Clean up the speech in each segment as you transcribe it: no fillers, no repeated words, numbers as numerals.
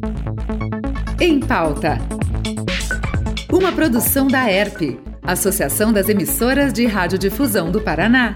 Em Pauta. Uma produção da ERP, Associação das Emissoras de Radiodifusão do Paraná.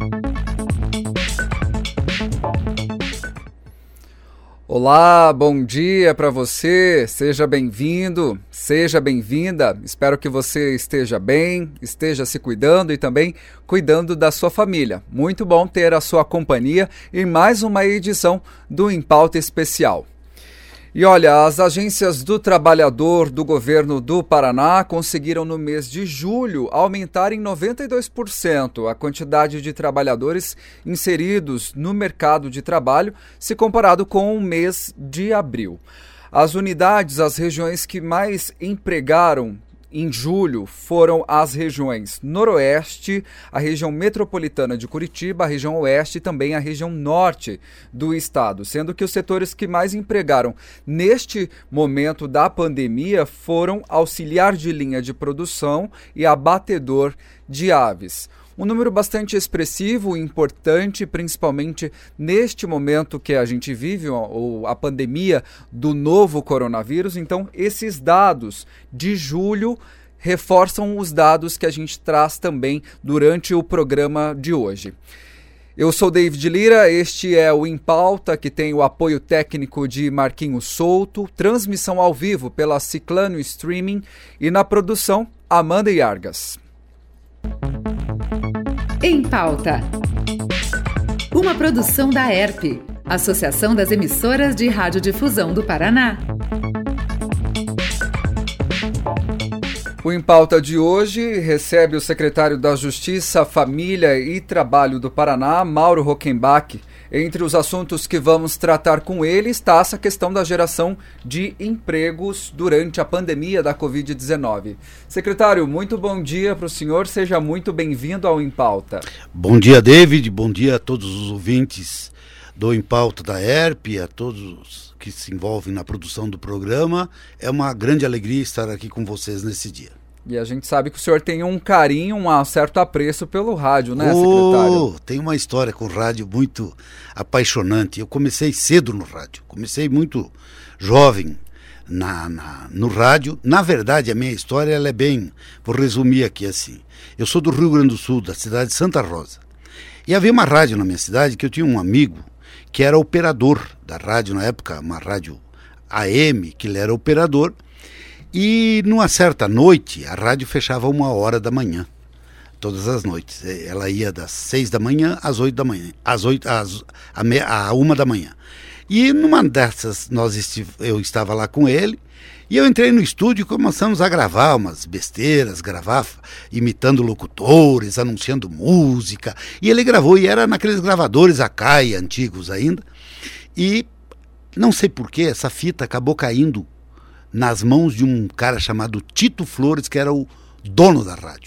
Olá, bom dia para você, seja bem-vindo, seja bem-vinda, espero que você esteja bem, esteja se cuidando e também cuidando da sua família. Muito bom ter a sua companhia em mais uma edição do Em Pauta Especial. E olha, as agências do trabalhador do governo do Paraná conseguiram no mês de julho aumentar em 92% a quantidade de trabalhadores inseridos no mercado de trabalho se comparado com o mês de abril. As unidades, as regiões que mais empregaram em julho foram as regiões Noroeste, a região metropolitana de Curitiba, a região Oeste e também a região Norte do estado, sendo que os setores que mais empregaram neste momento da pandemia foram auxiliar de linha de produção e abatedor de aves. Um número bastante expressivo e importante, principalmente neste momento que a gente vive, a pandemia do novo coronavírus. Então, esses dados de julho reforçam os dados que a gente traz também durante o programa de hoje. Eu sou David Lira, este é o Em Pauta, que tem o apoio técnico de Marquinhos Souto, transmissão ao vivo pela Ciclano Streaming e na produção, Amanda Yargas. Em Pauta. Uma produção da ERP, Associação das Emissoras de Radiodifusão do Paraná. O Em Pauta de hoje recebe o secretário da Justiça, Família e Trabalho do Paraná, Mauro Rockenbach. Entre os assuntos que vamos tratar com ele está essa questão da geração de empregos durante a pandemia da Covid-19. Secretário, muito bom dia para o senhor, seja muito bem-vindo ao Em Pauta. Bom dia, David, bom dia a todos os ouvintes do Em Pauta da ERP, a todos que se envolvem na produção do programa. É uma grande alegria estar aqui com vocês nesse dia. E a gente sabe que o senhor tem um carinho, um certo apreço pelo rádio, né, secretário? Tem uma história com o rádio muito apaixonante. Eu comecei cedo no rádio, comecei muito jovem no rádio. Na verdade, a minha história ela é bem... Vou resumir aqui assim. Eu sou do Rio Grande do Sul, da cidade de Santa Rosa. E havia uma rádio na minha cidade que eu tinha um amigo que era operador da rádio, na época, uma rádio AM, que ele era operador. E numa certa noite, a rádio fechava 1h da manhã, todas as noites. Ela ia das 6 da manhã às 8 da manhã, às 1 da manhã. E numa dessas, eu estava lá com ele, e eu entrei no estúdio e começamos a gravar umas besteiras, gravar imitando locutores, anunciando música. E ele gravou, e era naqueles gravadores Akai, antigos ainda. E não sei porquê, essa fita acabou caindo nas mãos de um cara chamado Tito Flores, que era o dono da rádio.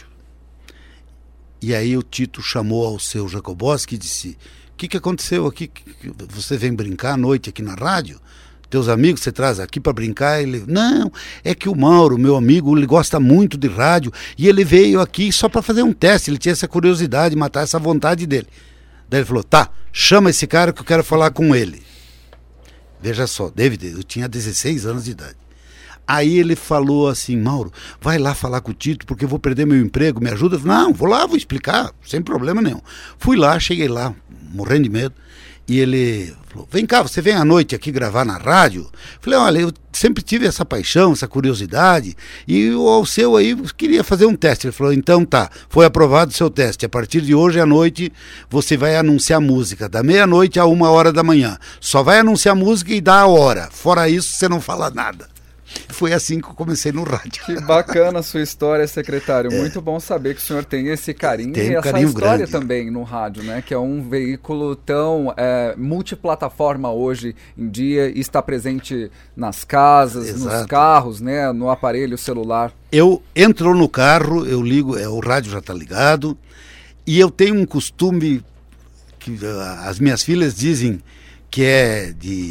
E aí o Tito chamou ao seu Jacobowski e disse: o que aconteceu aqui? Você vem brincar à noite aqui na rádio? Teus amigos você traz aqui para brincar? Ele: não, é que o Mauro, meu amigo, ele gosta muito de rádio e ele veio aqui só para fazer um teste, ele tinha essa curiosidade, matar essa vontade dele. Daí ele falou: tá, chama esse cara que eu quero falar com ele. Veja só, David, eu tinha 16 anos de idade. Aí ele falou assim: Mauro, vai lá falar com o Tito porque eu vou perder meu emprego, me ajuda? Eu falei: não, vou lá, vou explicar, sem problema nenhum. Fui lá, cheguei lá, morrendo de medo, e ele falou: vem cá, você vem à noite aqui gravar na rádio? Eu falei: olha, eu sempre tive essa paixão, essa curiosidade, e ao seu aí queria fazer um teste. Ele falou: então tá, foi aprovado o seu teste, a partir de hoje à noite você vai anunciar música, da meia-noite a 1h da manhã, só vai anunciar música e dá a hora, fora isso você não fala nada. Foi assim que eu comecei no rádio. Que bacana a sua história, secretário. Muito bom saber que o senhor tem esse carinho e essa carinho história grande também no rádio, né? Que é um veículo tão multiplataforma hoje em dia e está presente nas casas, exato, nos carros, né? No aparelho celular. Eu entro no carro, eu ligo, o rádio já está ligado, e eu tenho um costume que as minhas filhas dizem que é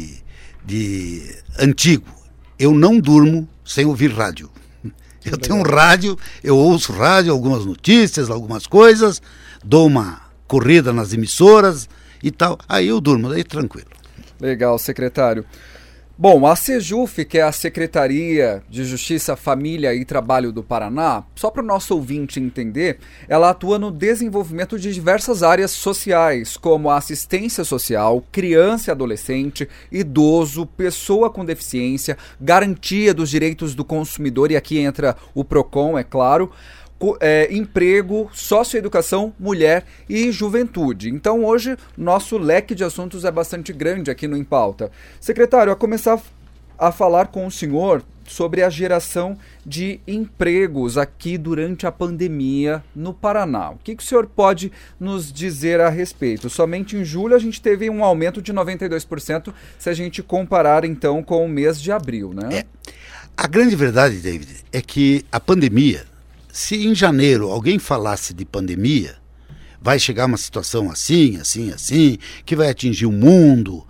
de antigo. Eu não durmo sem ouvir rádio. Eu tenho um rádio, eu ouço rádio, algumas notícias, algumas coisas, dou uma corrida nas emissoras e tal, aí eu durmo, aí tranquilo. Legal, secretário. Bom, a Sejuf, que é a Secretaria de Justiça, Família e Trabalho do Paraná, só para o nosso ouvinte entender, ela atua no desenvolvimento de diversas áreas sociais, como a assistência social, criança e adolescente, idoso, pessoa com deficiência, garantia dos direitos do consumidor, e aqui entra o PROCON, é claro, emprego, socioeducação, mulher e juventude. Então hoje nosso leque de assuntos é bastante grande aqui no Em Pauta. Secretário, a começar a falar com o senhor sobre a geração de empregos aqui durante a pandemia no Paraná. O que o senhor pode nos dizer a respeito? Somente em julho a gente teve um aumento de 92% se a gente comparar então com o mês de abril, né? A grande verdade, David, é que a pandemia, se em janeiro alguém falasse de pandemia, vai chegar uma situação assim, que vai atingir o mundo,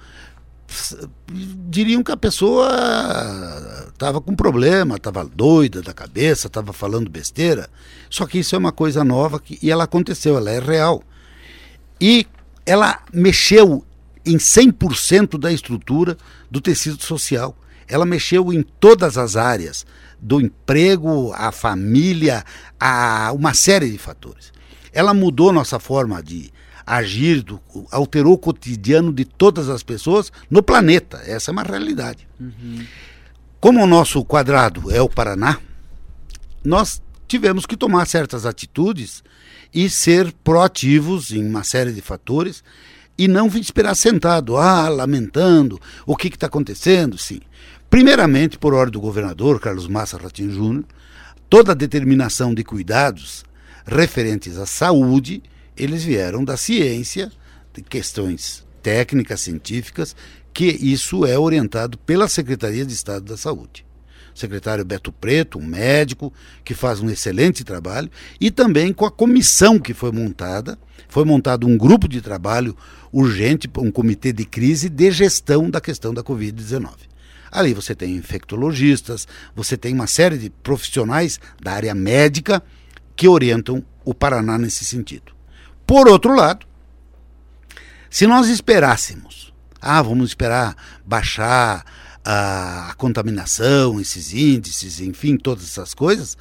diriam que a pessoa estava com problema, estava doida da cabeça, estava falando besteira. Só que isso é uma coisa nova e ela aconteceu, ela é real. E ela mexeu em 100% da estrutura do tecido social. Ela mexeu em todas as áreas, do emprego, à família, a uma série de fatores. Ela mudou nossa forma de agir, alterou o cotidiano de todas as pessoas no planeta. Essa é uma realidade. Como o nosso quadrado é o Paraná, nós tivemos que tomar certas atitudes e ser proativos em uma série de fatores e não esperar sentado, lamentando o que está acontecendo, sim. Primeiramente, por ordem do governador Carlos Massa Ratinho Júnior, toda a determinação de cuidados referentes à saúde, eles vieram da ciência, de questões técnicas, científicas, que isso é orientado pela Secretaria de Estado da Saúde. O secretário Beto Preto, um médico, que faz um excelente trabalho, e também com a comissão que foi montado um grupo de trabalho urgente, um comitê de crise de gestão da questão da Covid-19. Ali você tem infectologistas, você tem uma série de profissionais da área médica que orientam o Paraná nesse sentido. Por outro lado, se nós esperássemos, vamos esperar baixar a contaminação, esses índices, enfim, todas essas coisas,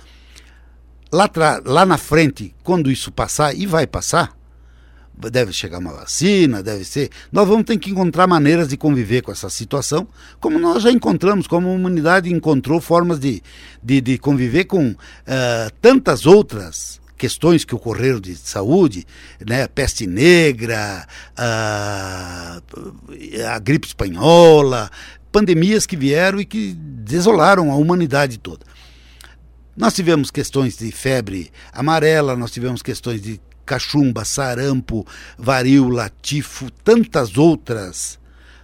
lá na frente, quando isso passar, e vai passar, deve chegar uma vacina, nós vamos ter que encontrar maneiras de conviver com essa situação, como nós já encontramos, como a humanidade encontrou formas de conviver com tantas outras questões que ocorreram de saúde, né? Peste negra, a gripe espanhola, pandemias que vieram e que desolaram a humanidade toda. Nós tivemos questões de febre amarela, nós tivemos questões de cachumba, sarampo, varíola, tifo, tantas outras,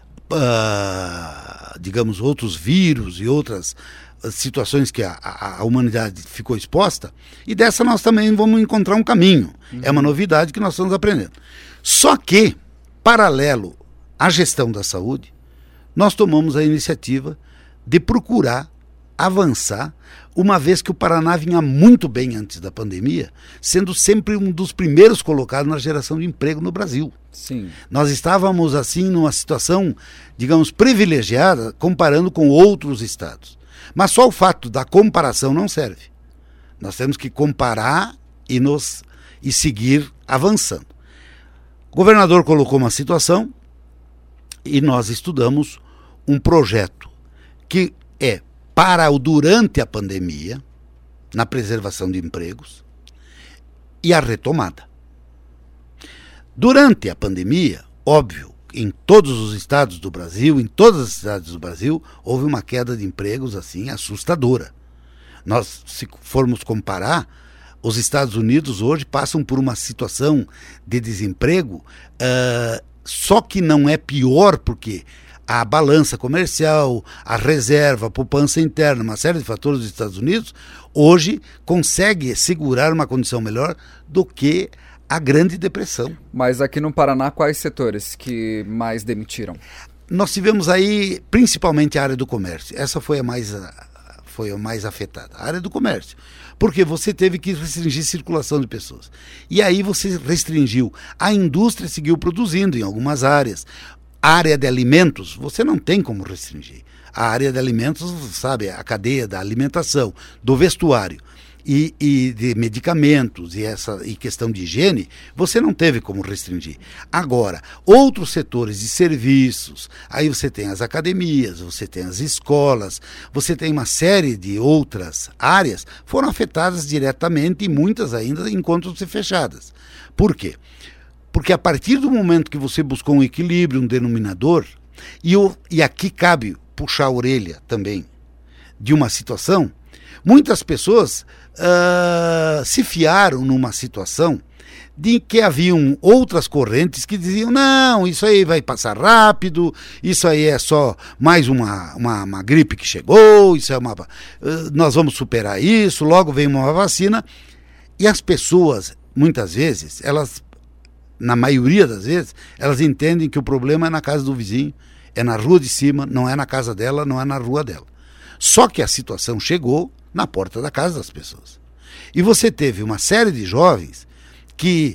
outros vírus e outras situações que a humanidade ficou exposta, e dessa nós também vamos encontrar um caminho. É uma novidade que nós estamos aprendendo. Só que, paralelo à gestão da saúde, nós tomamos a iniciativa de procurar avançar, uma vez que o Paraná vinha muito bem antes da pandemia, sendo sempre um dos primeiros colocados na geração de emprego no Brasil. Sim. Nós estávamos assim numa situação, digamos, privilegiada, comparando com outros estados. Mas só o fato da comparação não serve. Nós temos que comparar e seguir avançando. O governador colocou uma situação e nós estudamos um projeto que é para o durante a pandemia, na preservação de empregos e a retomada. Durante a pandemia, óbvio, em todos os estados do Brasil, em todas as cidades do Brasil, houve uma queda de empregos assim assustadora. Nós, se formos comparar, os Estados Unidos hoje passam por uma situação de desemprego, só que não é pior porque a balança comercial, a reserva, a poupança interna, uma série de fatores dos Estados Unidos, hoje consegue segurar uma condição melhor do que a Grande Depressão. Mas aqui no Paraná, quais setores que mais demitiram? Nós tivemos aí principalmente a área do comércio. Essa foi a mais afetada, a área do comércio. Porque você teve que restringir a circulação de pessoas. E aí você restringiu. A indústria seguiu produzindo em algumas áreas. A área de alimentos, você não tem como restringir. a área de alimentos, sabe, a cadeia da alimentação, do vestuário e de medicamentos e questão de higiene, você não teve como restringir. Agora, outros setores de serviços, aí você tem as academias, você tem as escolas, você tem uma série de outras áreas, foram afetadas diretamente e muitas ainda encontram-se fechadas. Por quê? Porque a partir do momento que você buscou um equilíbrio, um denominador, e aqui cabe puxar a orelha também de uma situação, muitas pessoas se fiaram numa situação de que haviam outras correntes que diziam, não, isso aí vai passar rápido, isso aí é só mais uma gripe que chegou, isso é nós vamos superar isso, logo vem uma vacina. E as pessoas, muitas vezes, na maioria das vezes, elas entendem que o problema é na casa do vizinho, é na rua de cima, não é na casa dela, não é na rua dela. Só que a situação chegou na porta da casa das pessoas. E você teve uma série de jovens que,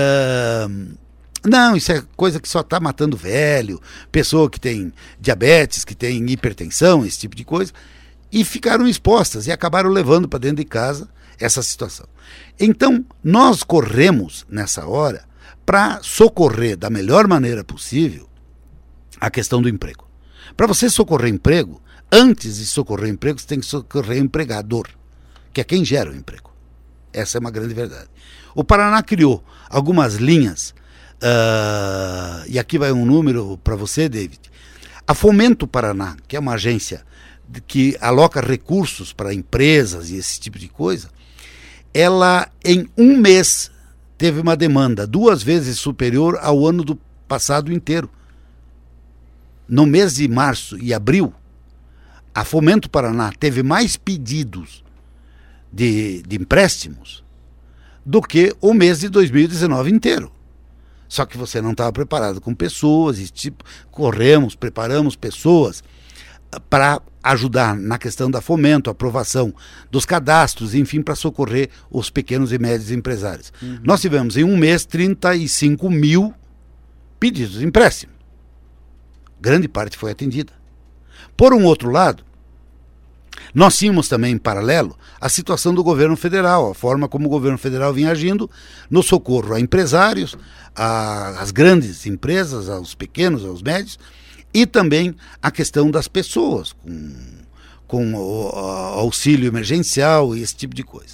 não, isso é coisa que só está matando velho, pessoa que tem diabetes, que tem hipertensão, esse tipo de coisa, e ficaram expostas e acabaram levando para dentro de casa essa situação. Então, nós corremos nessa hora para socorrer da melhor maneira possível a questão do emprego. Para você socorrer emprego, antes de socorrer emprego, você tem que socorrer o empregador, que é quem gera o emprego. Essa é uma grande verdade. O Paraná criou algumas linhas, e aqui vai um número para você, David. A Fomento Paraná, que é uma agência que aloca recursos para empresas e esse tipo de coisa, ela em um mês teve uma demanda 2 vezes superior ao ano do passado inteiro. No mês de março e abril, a Fomento Paraná teve mais pedidos de empréstimos do que o mês de 2019 inteiro. Só que você não estava preparado com pessoas, preparamos pessoas para ajudar na questão da fomento, aprovação dos cadastros, enfim, para socorrer os pequenos e médios empresários. Uhum. Nós tivemos em um mês 35 mil pedidos de empréstimo. Grande parte foi atendida. Por um outro lado, nós tínhamos também em paralelo a situação do governo federal, a forma como o governo federal vinha agindo no socorro a empresários, às grandes empresas, aos pequenos, aos médios, e também a questão das pessoas, com o auxílio emergencial e esse tipo de coisa.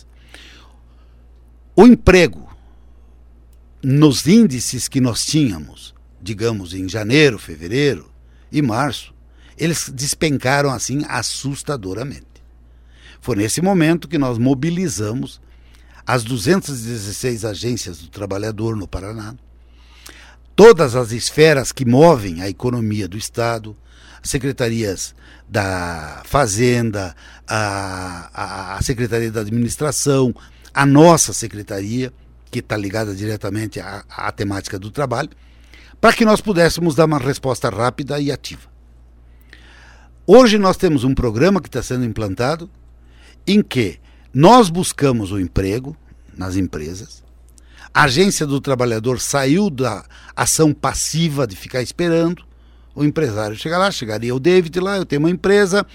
O emprego, nos índices que nós tínhamos, digamos em janeiro, fevereiro e março, eles despencaram assim assustadoramente. Foi nesse momento que nós mobilizamos as 216 agências do trabalhador no Paraná, todas as esferas que movem a economia do Estado, secretarias da Fazenda, a Secretaria da Administração, a nossa secretaria, que está ligada diretamente à temática do trabalho, para que nós pudéssemos dar uma resposta rápida e ativa. Hoje nós temos um programa que está sendo implantado em que nós buscamos o emprego nas empresas, a agência do trabalhador saiu da ação passiva de ficar esperando o empresário chegar lá, chegaria o David lá, eu tenho uma empresa,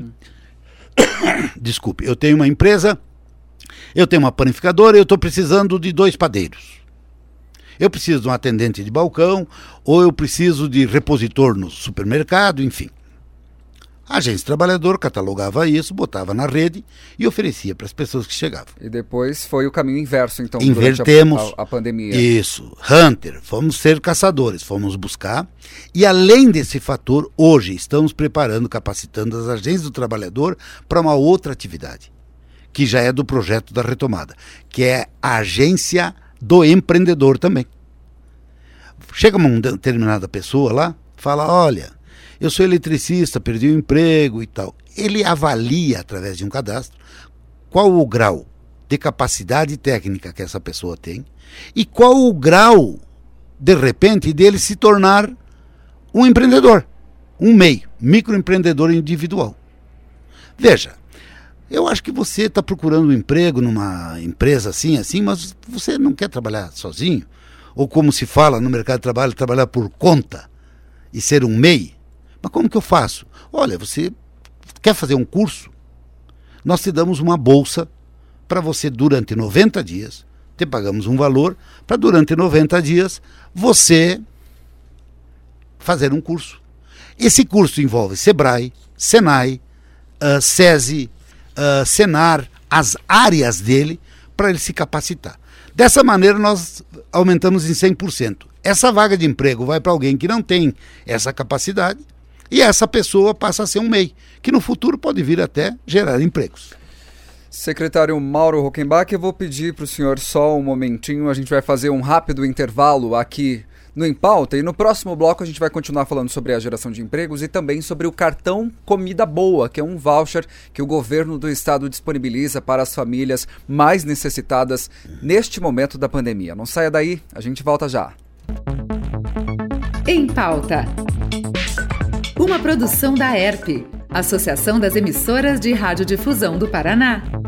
desculpe, eu tenho uma empresa, eu tenho uma panificadora e eu estou precisando de 2 padeiros. Eu preciso de um atendente de balcão, ou eu preciso de repositor no supermercado, enfim. A agência trabalhador catalogava isso, botava na rede e oferecia para as pessoas que chegavam. E depois foi o caminho inverso, então, invertemos durante a pandemia. Isso, Hunter, fomos ser caçadores, fomos buscar. E além desse fator, hoje estamos preparando, capacitando as agências do trabalhador para uma outra atividade, que já é do projeto da retomada, que é a agência do empreendedor também. Chega uma determinada pessoa lá, fala, olha, eu sou eletricista, perdi o emprego e tal. Ele avalia, através de um cadastro, qual o grau de capacidade técnica que essa pessoa tem e qual o grau, de repente, dele se tornar um empreendedor, um MEI, microempreendedor individual. Veja, eu acho que você está procurando um emprego numa empresa assim, mas você não quer trabalhar sozinho, ou como se fala no mercado de trabalho, trabalhar por conta e ser um MEI. Mas como que eu faço? olha, você quer fazer um curso? Nós te damos uma bolsa para você durante 90 dias, te pagamos um valor para durante 90 dias você fazer um curso. Esse curso envolve Sebrae, Senai, SESI, Senar, as áreas dele, para ele se capacitar. Dessa maneira nós aumentamos em 100%. Essa vaga de emprego vai para alguém que não tem essa capacidade e essa pessoa passa a ser um MEI, que no futuro pode vir até gerar empregos. Secretário Mauro Rockenbach, eu vou pedir para o senhor só um momentinho, a gente vai fazer um rápido intervalo aqui no Em Pauta e no próximo bloco a gente vai continuar falando sobre a geração de empregos e também sobre o cartão Comida Boa, que é um voucher que o governo do estado disponibiliza para as famílias mais necessitadas neste momento da pandemia. Não saia daí, a gente volta já. Em Pauta. Uma produção da ERP, Associação das Emissoras de Radiodifusão do Paraná.